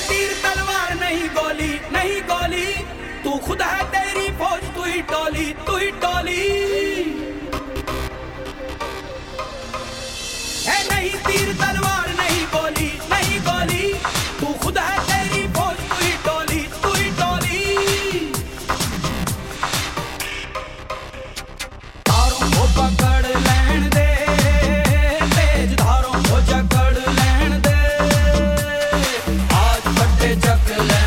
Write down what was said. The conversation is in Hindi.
तीर तलवार नहीं गोली, नहीं गोली, तू खुद है तेरी फौज, तू ही टोली, तू ही टोली। है नहीं तीर तलवार नहीं गोली, नहीं गोली, तू खुद है तेरी फौज, तू ही टोली, तू ही टोली। धारों को पकड़ लेन दे, तेज धारों को जकड़ लेन दे, आज फटे चक ले